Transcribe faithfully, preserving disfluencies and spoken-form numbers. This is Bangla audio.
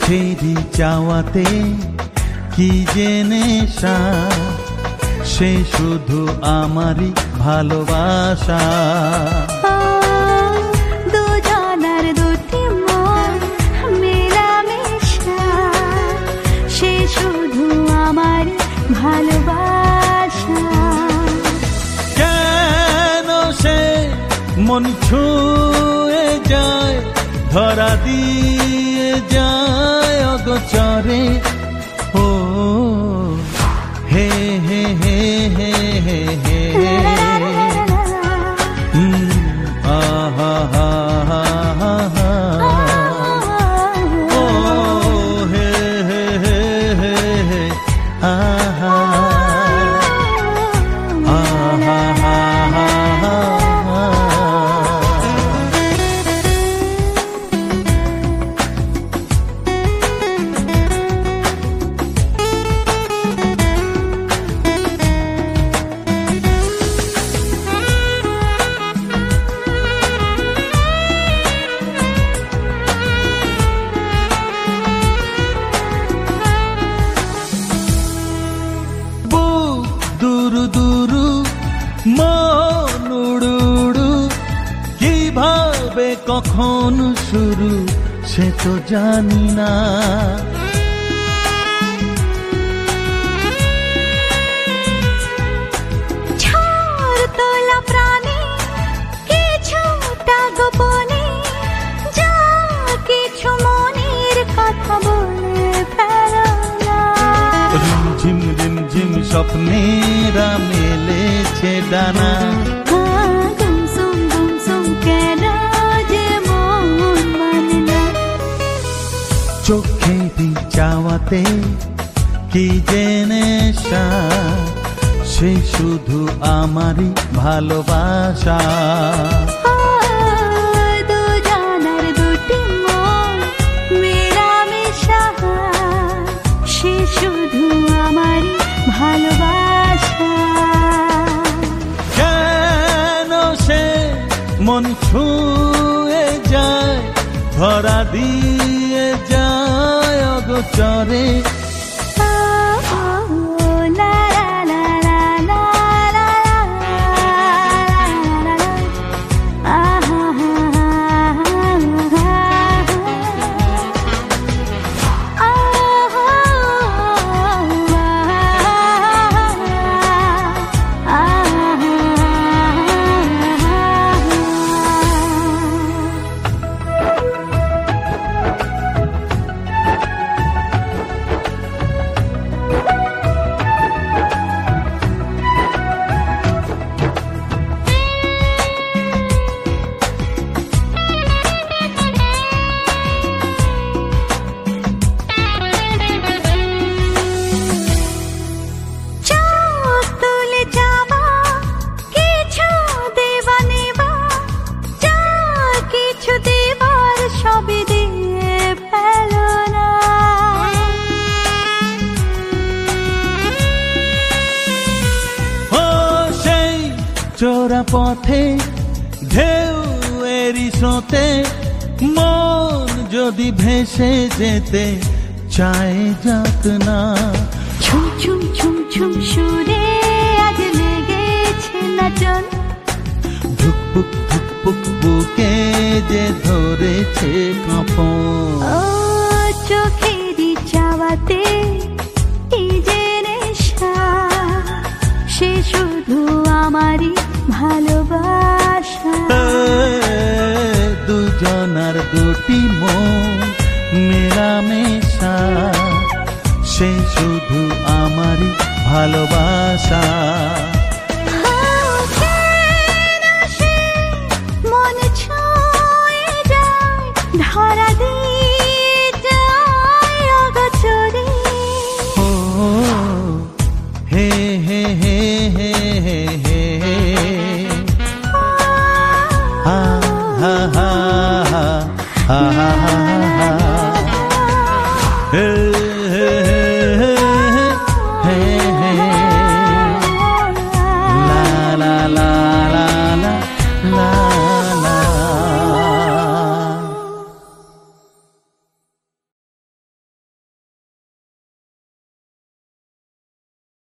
চোখেরই চাওয়াতে কি যে নেশা, সে শুধু আমারই ভালোবাসা। দুজনার দুটি মন মেলামেশা, সে শুধু আমারই ভালোবাসা। কেন সে মন ছুঁয়ে যায়, ধরা দিয়ে যায় অগোচরে। ও হে হে হে হে হে হে আহা হা হা হা। ও হে হে হে হে হে আহা আহা হা হা হা। দুরু দুরু মন উড়ুড়ু, কিভাবে কখন শুরু সে তো জানি না। ঝড় তোলা প্রাণে কিছুটা গোপনে, যা কিছু মনের কথা বলে ফেলো না। রিমঝিম রিমঝিম স্বপ্নেরা মেলেছে ডানা, গুমসুম গুমসুম কেন যে মন মানে না। চোখেরই চাওয়াতে কি যে নেশা, সে শুধু আমারই ভালোবাসা। দুজনার দুটি মন মেলামেশা, সে শুধু আমারই ভালোবাসা। কেন সে মন ছুঁয়ে যায়, ধরা দিয়ে যায় অগোচরে। চোরা পথে ঢেউ এরি স্রোতে, মন যদি ভেসে যেতে চায় যাক না। ছুম ছুম ছুম ছুম সুরে আজ লেগেছে নাচন, ধুকপুক ধুকপুক বুকে যে ধরেছে কাঁপন। ও চোখেরই চাওয়াতে কি যে নেশা, সে শুধু আমারই ভালোবাসা। দুজনার দুটি মন মেলামেশা, সে শুধু আমারই ভালোবাসা। মন ছুঁয়ে যায়, ধরা দিয়ে যায় অগোচরে। ও হে হে হে হে হে হে ha ha ha ha ha ha